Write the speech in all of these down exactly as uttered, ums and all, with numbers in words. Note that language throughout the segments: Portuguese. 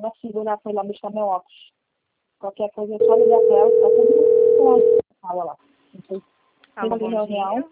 minha filha lá foi lá buscar meu óculos. Qualquer coisa é só ligar pra ela, tá todo mundo fala lá. Não sei se Alô, tem bom reunião. dia.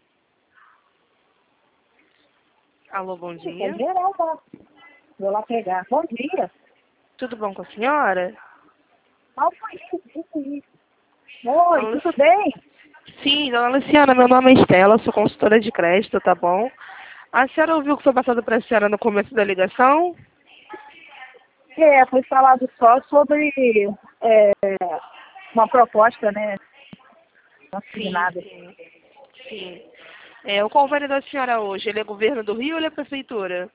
Alô, bom É dia. geral, tá? Vou lá pegar. Bom dia. Tudo bom com a senhora? Mal foi isso, isso, isso. Oi, Dona tudo Luci- bem? Sim, dona Luciana, meu nome é Estela, sou consultora de crédito, tá bom? A senhora ouviu o que foi passado para a senhora no começo da ligação? É, foi falado só sobre é, uma proposta, né? Não fiz Sim, nada. sim, sim. É, o convênio da senhora hoje, ele é governo do Rio ou ele é prefeitura?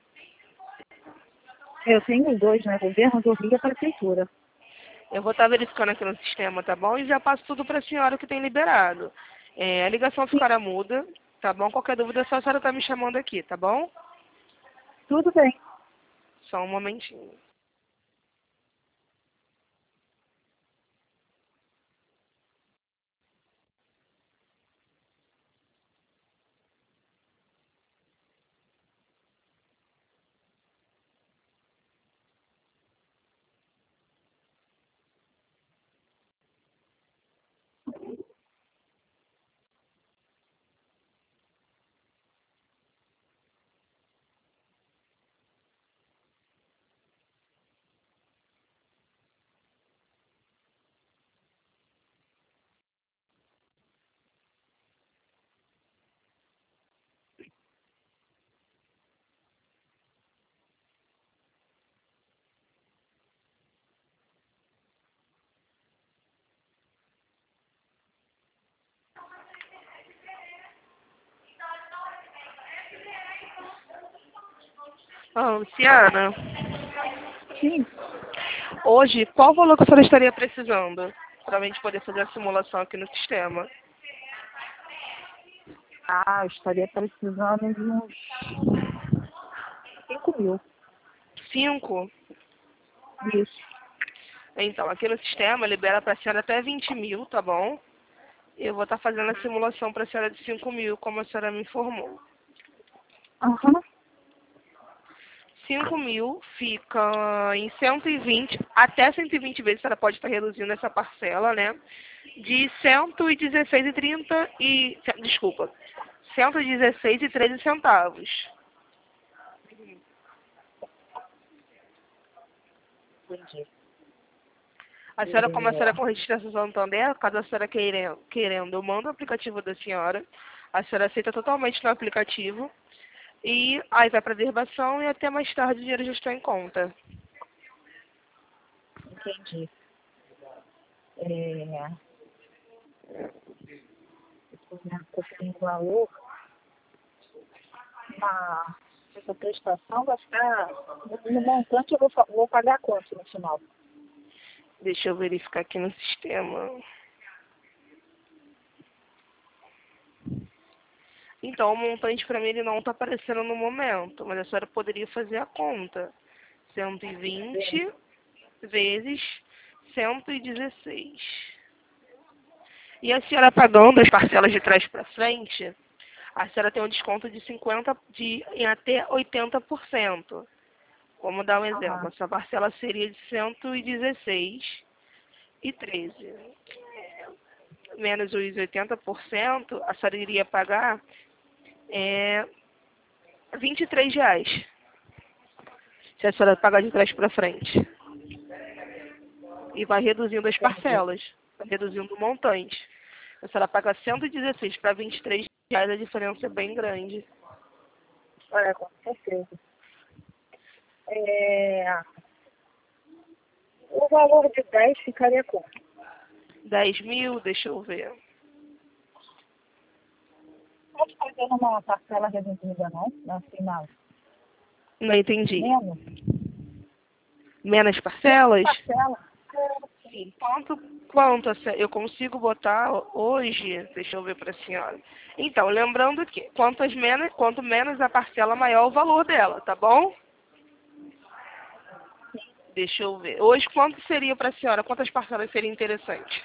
Eu tenho os dois, né? Governo do Rio e a Prefeitura. Eu vou estar verificando aqui no sistema, tá bom? E já passo tudo para a senhora o que tem liberado. É, a ligação Sim, ficará muda, tá bom? Qualquer dúvida, só a senhora tá me chamando aqui, tá bom? tudo bem. Só um momentinho. Ah, Luciana, Sim. hoje, qual valor que a senhora estaria precisando para a gente poder fazer a simulação aqui no sistema? Ah, eu estaria precisando de uns cinco mil. Cinco? Isso. Então, aqui no sistema libera para a senhora até vinte mil, tá bom? Eu vou estar fazendo a simulação para a senhora de cinco mil, como a senhora me informou. Aham. Cinco mil fica em cento e vinte, até cento e vinte vezes a senhora pode estar reduzindo essa parcela, né? De cento e dezesseis e trinta e... Desculpa. cento e dezesseis e treze centavos. Entendi. A senhora, como a senhora é corrente de Santander, caso a senhora queira, querendo, eu mando o aplicativo da senhora. A senhora aceita totalmente no aplicativo. E aí vai para a derbação e até mais tarde o dinheiro já está em conta. Entendi. É, conferindo o valor, na, essa prestação vai ficar, no no montante eu vou, fa- vou pagar quanto no final? Deixa eu verificar aqui no sistema. Então, o montante para mim ele não está aparecendo no momento, mas a senhora poderia fazer a conta. cento e vinte vezes cento e dezesseis. E a senhora pagando as parcelas de trás para frente, a senhora tem um desconto de cinquenta de em até oitenta por cento. Vamos dar um exemplo. Aham. Essa parcela seria de cento e dezesseis e treze. Menos os oitenta por cento, a senhora iria pagar é, vinte e três reais. Se a senhora pagar de trás para frente. E vai reduzindo as Entendi. parcelas, vai reduzindo o montante. A senhora paga cento e dezesseis para vinte e três reais, a diferença é bem grande. É, com certeza. É, o valor de dez ficaria quanto? dez mil, deixa eu ver. Pode fazer numa parcela reduzida, não? Na final. Não entendi. Menos? Menos Menos parcelas? parcela. Sim. Quanto, quanto a se- eu consigo botar hoje? Deixa eu ver para a senhora. Então, lembrando que quantas menos, quanto menos a parcela, maior o valor dela, tá bom? Deixa eu ver. Hoje, quanto seria para a senhora? Quantas parcelas seria interessante?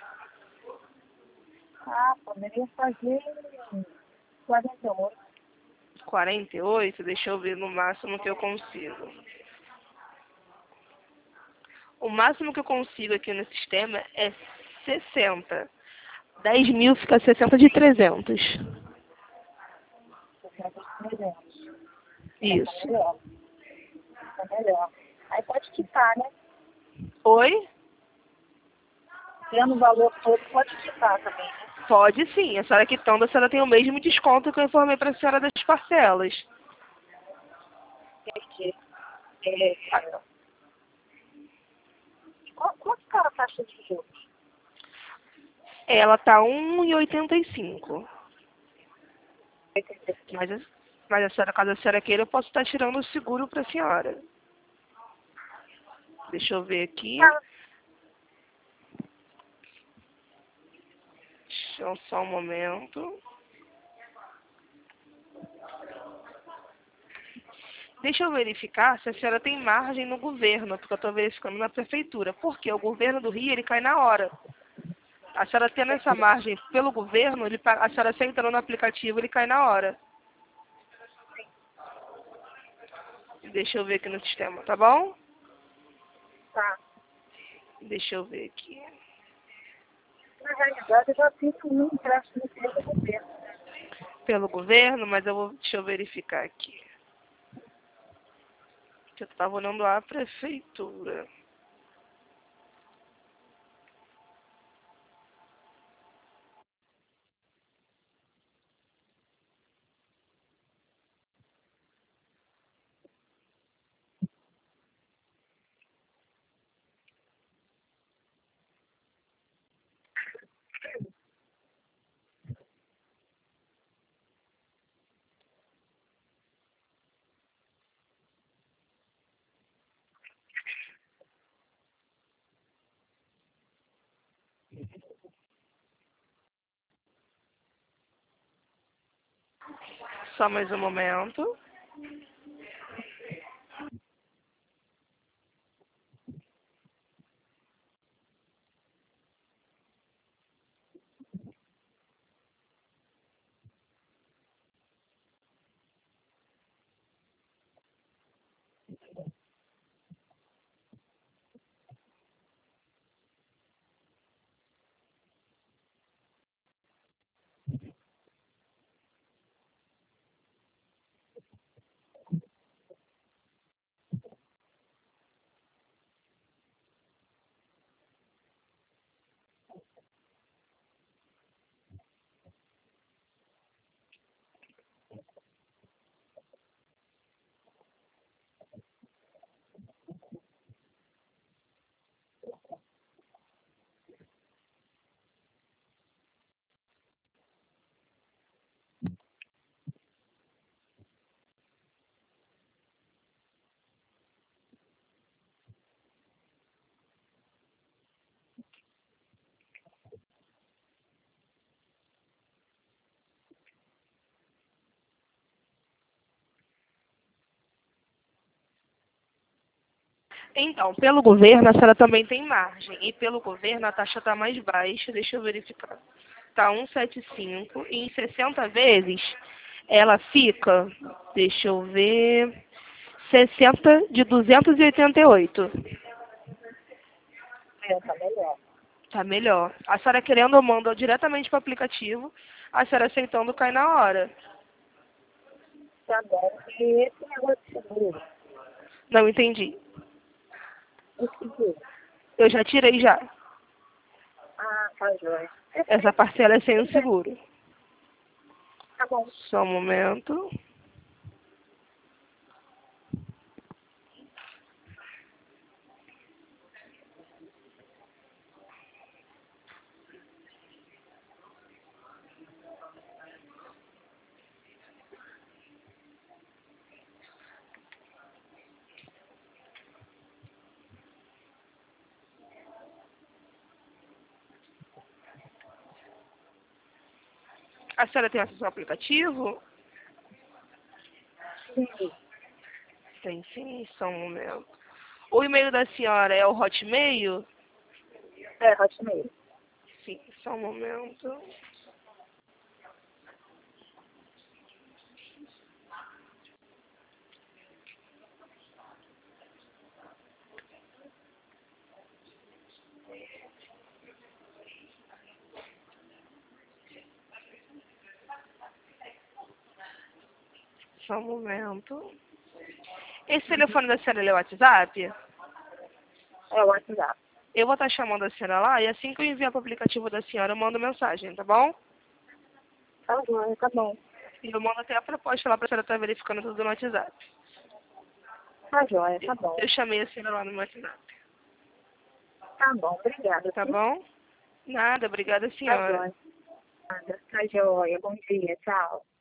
Ah, poderia fazer quarenta e oito. quarenta e oito? Deixa eu ver no máximo que eu consigo. O máximo que eu consigo aqui no sistema é sessenta. dez mil fica sessenta de trezentos. sessenta de trezentos. Tá Isso. melhor. Tá melhor. Aí pode quitar, né? Oi? Tendo o valor todo, pode quitar também, né? Pode sim. A senhora quitando, a senhora tem o mesmo desconto que eu informei para a senhora das parcelas. Porque, é, qual- quanto está a taxa de juros? Ela tá um e oitenta e cinco. oitenta e cinco. Mas, a- mas a senhora, caso a senhora queira, eu posso estar tirando o seguro para a senhora. Deixa eu ver aqui. Ah, Deixa eu só um momento. Deixa eu verificar se a senhora tem margem no governo, porque eu estou verificando na prefeitura. Porque o governo do Rio, ele cai na hora. A senhora tendo essa margem pelo governo, ele, pa- a senhora se entrando no aplicativo, ele cai na hora. Deixa eu ver aqui no sistema, tá bom? tá. Deixa eu ver aqui. Na realidade, eu já fiz um empréstimo pelo governo. Pelo governo, mas eu vou, deixa eu verificar aqui. Que eu estava olhando a prefeitura. Só mais um momento. Então, pelo governo, a senhora também tem margem. E pelo governo, a taxa está mais baixa. Deixa eu verificar. Está cento e setenta e cinco. E em sessenta vezes, ela fica, deixa eu ver, sessenta de duzentos e oitenta e oito. É, tá melhor. Tá melhor. A senhora querendo, eu mando diretamente para o aplicativo. A senhora aceitando, cai na hora. Tá bom. E esse negócio de seguro? Não entendi. O seguro? Eu já tirei já. Ah, tá joia. Essa parcela é sem o seguro. Tá bom. Só um momento. A senhora tem acesso ao aplicativo? Sim. Tem sim, só um momento. O e-mail da senhora é o Hotmail? É, Hotmail. Sim, só um momento. Só um momento. Esse telefone da senhora é o WhatsApp? É o WhatsApp. Eu vou estar chamando a senhora lá e assim que eu enviar para o aplicativo da senhora, eu mando mensagem, tá bom? Tá bom, tá bom. E eu mando até a proposta lá para a senhora estar verificando tudo no WhatsApp. Tá joia, tá bom. Eu chamei a senhora lá no WhatsApp. Tá bom, obrigada. Tá bom? Nada, obrigada, Tá senhora. joia. Nada. Tá joia, bom dia, tchau.